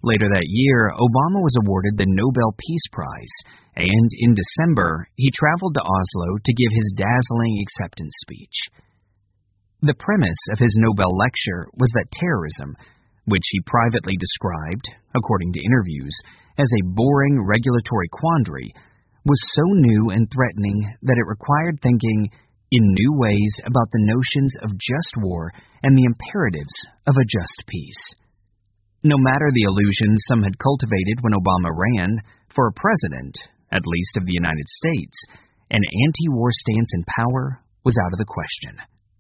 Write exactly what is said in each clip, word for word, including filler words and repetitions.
Later that year, Obama was awarded the Nobel Peace Prize, and in December, he traveled to Oslo to give his dazzling acceptance speech. The premise of his Nobel lecture was that terrorism, which he privately described, according to interviews, as a boring regulatory quandary, was so new and threatening that it required thinking in new ways about the notions of just war and the imperatives of a just peace. No matter the illusions some had cultivated when Obama ran, for a president, at least of the United States, an anti-war stance in power was out of the question.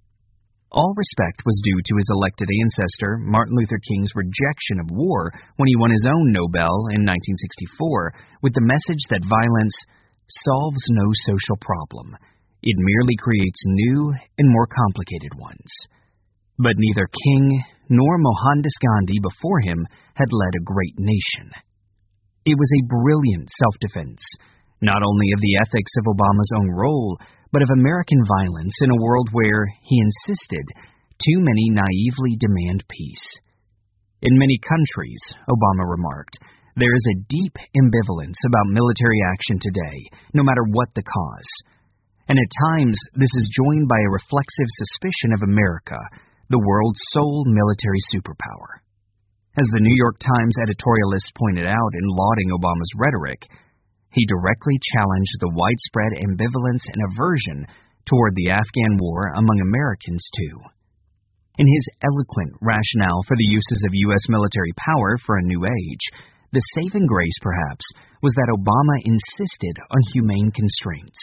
All respect was due to his elected ancestor, Martin Luther King's rejection of war when he won his own Nobel in nineteen sixty-four with the message that violence solves no social problem. It merely creates new and more complicated ones. But neither King nor Mohandas Gandhi before him had led a great nation. It was a brilliant self-defense, not only of the ethics of Obama's own role, but of American violence in a world where, he insisted, too many naively demand peace. In many countries, Obama remarked, there is a deep ambivalence about military action today, no matter what the cause. And at times, this is joined by a reflexive suspicion of America, the world's sole military superpower. As the New York Times editorialist pointed out in lauding Obama's rhetoric, he directly challenged the widespread ambivalence and aversion toward the Afghan war among Americans, too. In his eloquent rationale for the uses of U S military power for a new age, the saving grace, perhaps, was that Obama insisted on humane constraints.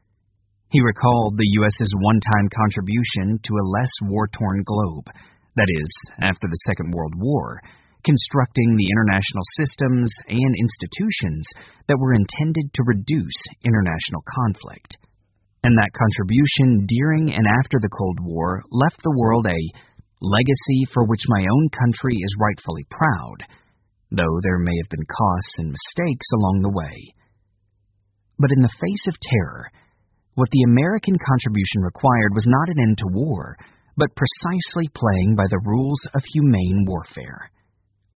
He recalled the U S's one-time contribution to a less war-torn globe, that is, after the Second World War, constructing the international systems and institutions that were intended to reduce international conflict. And that contribution during and after the Cold War left the world a legacy for which my own country is rightfully proud, though there may have been costs and mistakes along the way. But in the face of terror, what the American contribution required was not an end to war, but precisely playing by the rules of humane warfare.